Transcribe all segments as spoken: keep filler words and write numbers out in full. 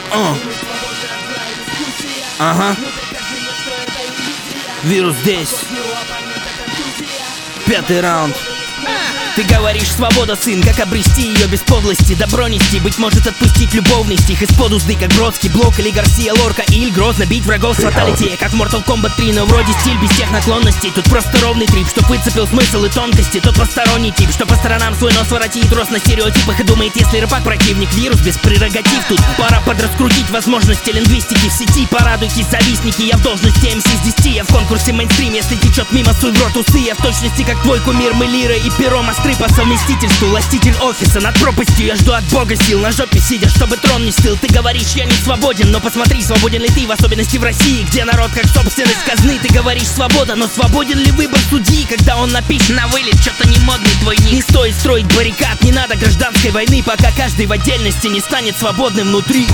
Uh. Ага. Вирус здесь. Пятый раунд. Ты говоришь, свобода, сын, как обрести ее без подлости, добро нести, быть может отпустить любовный стих из-под узды, как Бродский, Блок или Гарсия Лорка, или грозно бить врагов с фаталити, как в Mortal Kombat три, но вроде стиль без тех наклонностей. Тут просто ровный трип, чтоб выцепил смысл и тонкости. Тот посторонний тип, что по сторонам свой нос воротит, рос на стереотипах и думает, если рыбак противник, вирус без прерогатив. Тут пора подраскрутить возможности лингвистики в сети. Порадуйтесь, завистники, я в должности эм си с десяти, я в конкурсе мейнстрим, если течет мимо, суй в рот усы. Я в точности как твой кумир, мы лира и перо мостры по совместительству, властитель офиса над пропастью. Я жду от бога сил, на жопе сидя, чтобы трон не стыл. Ты говоришь, я не свободен, но посмотри, свободен ли ты, в особенности в России, где народ как собственность казны. Ты говоришь, свобода, но свободен ли выбор судьи, когда он напишет на вылет, что-то не модный твой ник. Не стоит строить баррикад, не надо гражданской войны, пока каждый в отдельности не станет свободным внутри.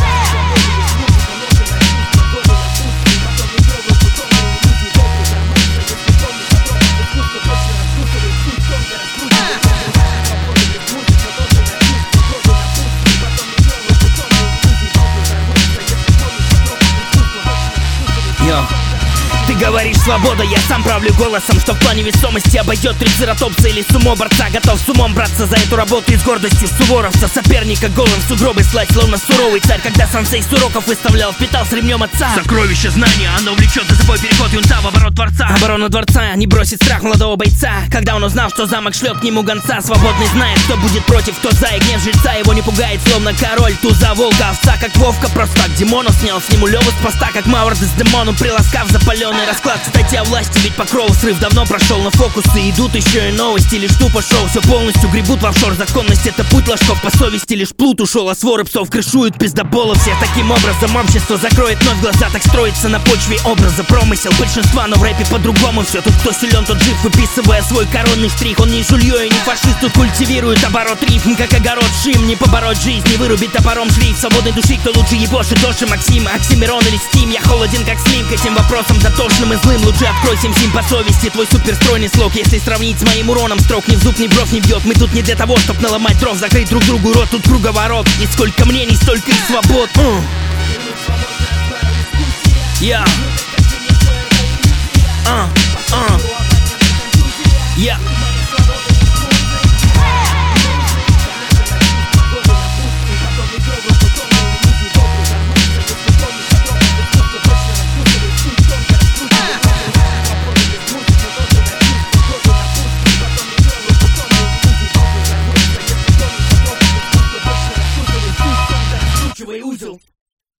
Ты говоришь, свобода, я сам правлю голосом, что в плане весомости обойдет трицератопса или сумо-борца. Готов с умом браться за эту работу и с гордостью суворовца. Соперника голым в сугробы слать, словно суровый царь, когда сенсей с уроков выставлял, впитал с ремнем отца. Сокровище знания, оно влечет за собой переход юнца в оборот дворца. Оборона дворца не бросит страх молодого бойца, когда он узнал, что замок шлет к нему гонца. Свободный знает, кто будет против, кто за, и гнев жильца его не пугает, словно король туза, волка, овца, как Вовка. Просто так Димонов снял с нему Леву с поста, как Мауэрд с демоном, приласкав запаленный расклад. Кстати, о власти, ведь покров срыв давно прошел, но фокусы идут еще и новости, лишь тупо шоу. Все полностью гребут в офшор, законность это путь ложков, по совести лишь плут ушел, а своры псов крышуют пиздоболов всех. Таким образом общество закроет вновь глаза, так строится на почве образа промысел большинства, но в рэпе по-другому все. Тут кто силен, тот жив, выписывая свой коронный штрих. Он не жульё и не фашист, тут культивирует оборот рифм, как огород шим. Не побороть жизнь, не вырубить топором шлейф свободной души. Кто лучше, Ебоши, Доши, Максим, Оксимирон или Стим? Я холоден как Слим к этим вопросам дотошным и злым. Лучше открой семь сим по совести, твой суперстройный слог, если сравнить с моим уроном строк, ни в зуб, ни в бровь не бьет. Мы тут не для того, чтоб наломать дров, закрыть друг другу рот, тут круговорот. И сколько мнений, столько и свобод. Я uh. uh. uh. Yeah.